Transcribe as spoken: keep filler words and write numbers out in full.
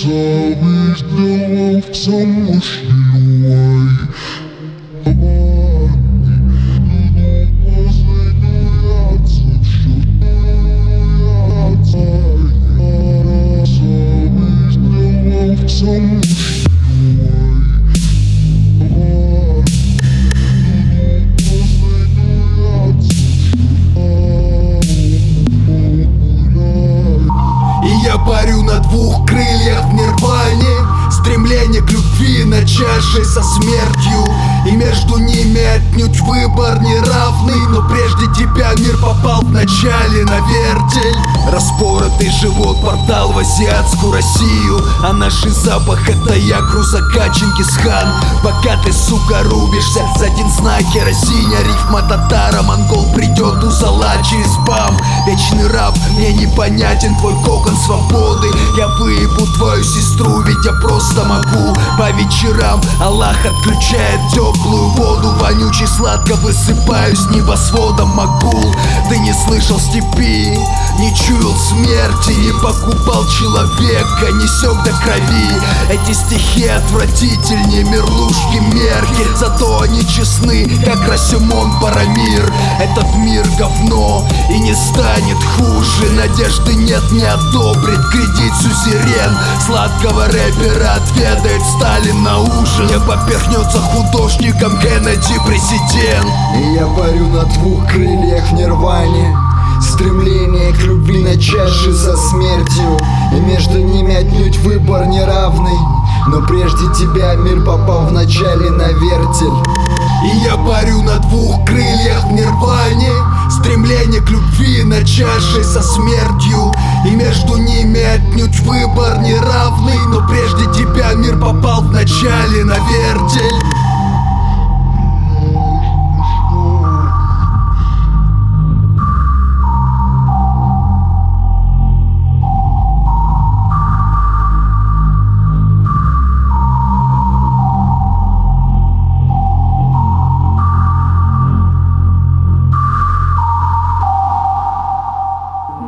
Самый сделал самый счастливой. Я парю на двух крыльях в нирване. Стремление к любви на чаше со смертью, и между ними отнюдь выбор неравный. Но прежде тебя мир попал вначале на вертель. Распоротый живот, портал в азиатскую Россию, а наш запах — это я, крузака Чингисхан. Пока ты, сука, рубишься за один знак керосиня, рифма татара, монгол придет у зала через бам. Вечный раб, мне непонятен твой кокон свободы. Я выебу твою сестру, ведь я просто могу. По вечерам Аллах отключает теплую воду, вонючий сладко высыпаю с небосводом могул. Ты не слышал степи, не чуял смерти, не покупал человека, не сёк до крови. Эти стихи отвратительнее мерлушки мерки, зато они честны, как Расимон Парамир. Этот мир говно и не станет хуже, надежды нет, не одобрит кредит сюзерен. Сладкого рэпера отведает Сталин на ужин, не поперхнется художником Кеннеди президент. И я парю на двух крыльях в нирване. Стремление к любви на чаше со смертью, и между ними отнюдь выбор неравный. Но прежде тебя мир попал вначале на вертель. И я парю на двух крыльях в нирване. Стремление к любви на чаше со смертью, и между ними отнюдь выбор неравный. Но прежде тебя мир попал вначале на вертель.